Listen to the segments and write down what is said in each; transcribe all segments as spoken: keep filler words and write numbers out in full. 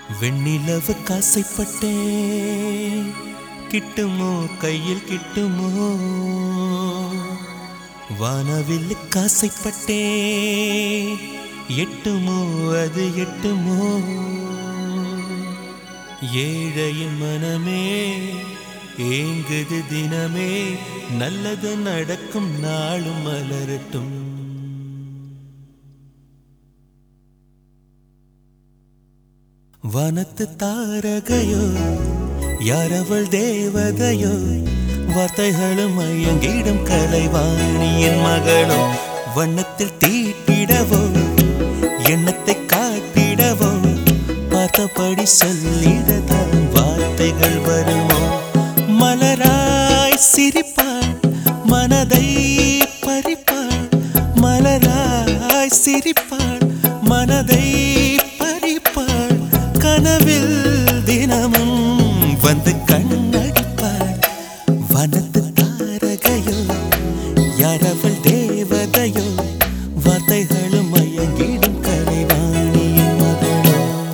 வெண்ணிலவு காசைப்பட்டேன் கிட்டுமோ கையில் கிட்டுமோ வானவில் காசைப்பட்டேன் எட்டுமோ அது எட்டுமோ ஏழையின் மனமே ஏங்குது தினமே நல்லது நடக்கும் நாளும் மலரட்டும். வனத்து தாரகையோ யாரவள் தேவதையோ வார்த்தைகளும் மயங்கிடும் கலைவாணியின் மகளோ வண்ணத்தில் தீட்டிடவோ எண்ணத்தை காட்டிடவோ பார்த்தபடி சொல்லிடதான் வார்த்தைகள் வருமோ. மலராய் சிரிப்பாள் மனதை பறிப்பாள் மலராய் சிரிப்பாள் மனதை பறிப்பாள் கனவில் தினமும் வந்து கண்ணடிப்பாள். வனத்து தாரகையோ யாரவள் தேவதையோ வார்த்தைகளும் மயங்கிடும் கலைவாணியின் மகளோ.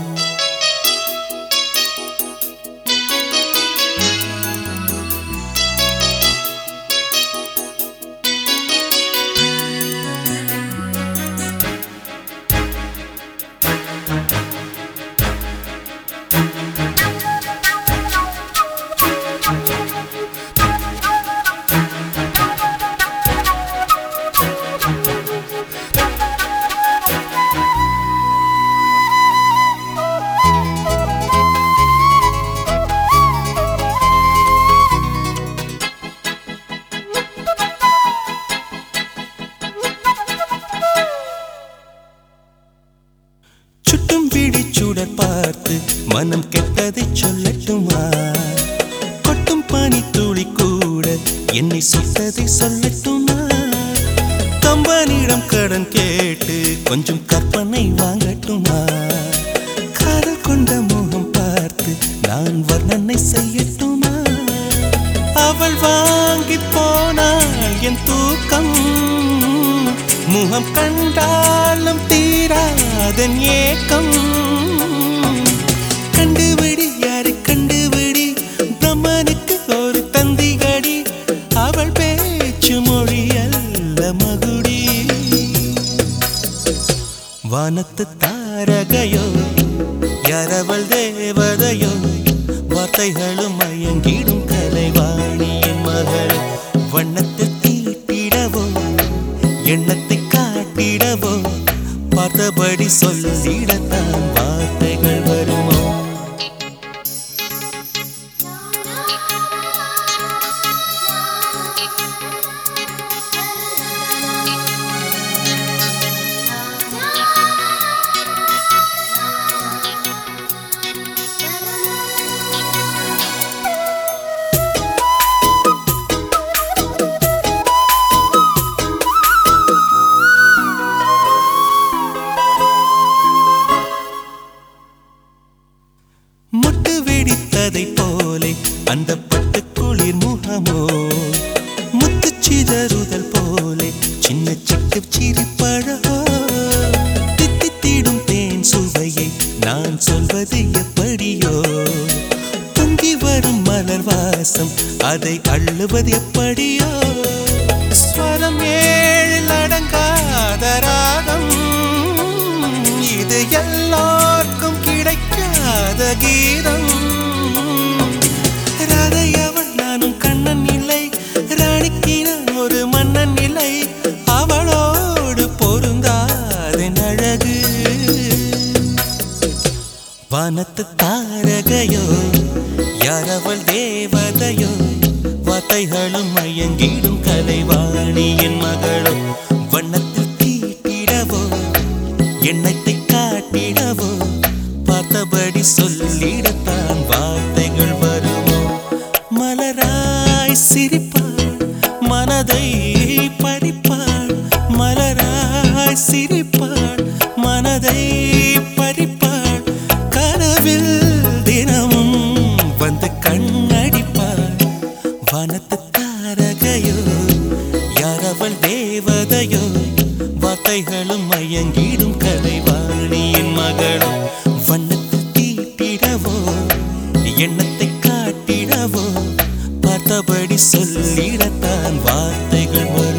சுட்டும் விழிச்சுடர் பார்த்து மனம் கெட்டதை சொல்லட்டுமா கொட்டும் பனி துளி கூட என்னை சுட்டதை சொல்லட்டுமா. கம்பனிடம் கடன் கேட்டு கொஞ்சம் கற்பனை வாங்கட்டுமா காதல் கொண்ட முகம் பார்த்து நான் வர்ணனை செய்யட்டுமா. அவள் வாங்கி போனாள் என் தூக்கம் முகம் கண்டாலும் தீராதன் ஏக்கம். கண்டுபிடி யாரு கண்டுபிடி பிரம்மனுக்கு ஒரு தந்திகடி அவள் பேச்சு மொழி அல்ல மகுடி. வானத்து தாரகையோ யாரவள் தேவதையோ வார்த்தைகளும் மயங்கிடும் கலைவாணியின் மகள் வண்ணத்தில் தீட்டிடவோ எண்ணத்தை காட்டிடவோ பார்த்தபடி சொல்லிடத்தான் வார்த்தைகள் வருமோ. முட்டு வெடித்ததை போலே அந்த பட்டு குளிர் முகமோ முத்து சிதறுதல் போலே சின்ன சிக்கு சிரிப்பழகோ தித்தித்திடும் தேன் சுவையை நான் சொல்வது எப்படியோ பொங்கி வரும் மலர் வாசம் அதை அள்ளுவது எப்படியோ. ஸ்வரம் ஏழில் அடங்காத ராகம் இது எல்லாருக்கும் கிடைக்காத கீதம். ராதை அவள் நானும் கண்ணன் இல்லை ராணிக்கு நான் ஒரு மன்னன் இல்லை அவளோடு பொருந்தாதென் அழகு. வானத்து தாரகையோ யாரவள் தேவதையோ வார்த்தைகளும் மயங்கிடும் கலைவாணியின் மகளோ வண்ணத்தில் தீட்டிடவோ எண்ணத்தை காட்டிடவோ பார்த்தபடி சொல்லிடத்தான் வார்த்தைகள் வருமோ. மலராய் சிரிப்பாள் மனதை பறிப்பாள் மலராய் சிரிப்பாள் மனதை பறிப்பாள் கனவில் தினமும் வந்து கண்ணடிப்பாள். வனத்து தாரகையோ யாரவள் தேவதையோ வார்த்தைகளும் மயங்கிடும் கலைவாணியின் மகளோ வண்ணத்தில் தீட்டி சொல்லி சொல்லிடத்தான் வார்த்தைகள் வரும்.